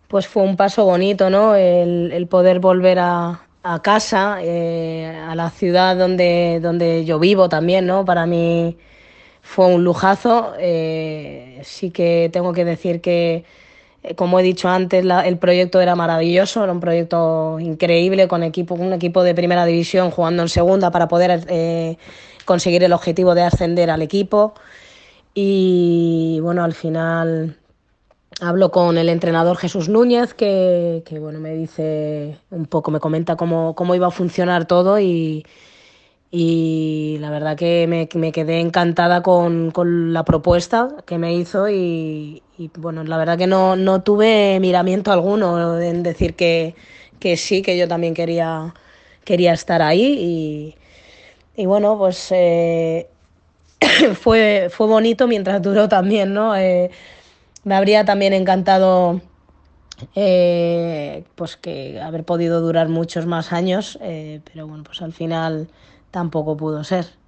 pues fue un paso bonito, ¿no? El poder volver a casa, a la ciudad donde yo vivo también, ¿no? Para mí fue un lujazo. Sí que tengo que decir que, como he dicho antes, el proyecto era maravilloso, era un proyecto increíble con un equipo de primera división jugando en segunda para poder conseguir el objetivo de ascender al equipo. Y bueno, al final hablo con el entrenador Jesús Núñez, que bueno, me dice un poco, me comenta cómo iba a funcionar todo y la verdad que me quedé encantada con la propuesta que me hizo y, bueno, la verdad que no tuve miramiento alguno en decir que sí, que yo también quería estar ahí y bueno, pues fue bonito mientras duró también, ¿no? Me habría también encantado pues que haber podido durar muchos más años, pero bueno, pues al final tampoco pudo ser.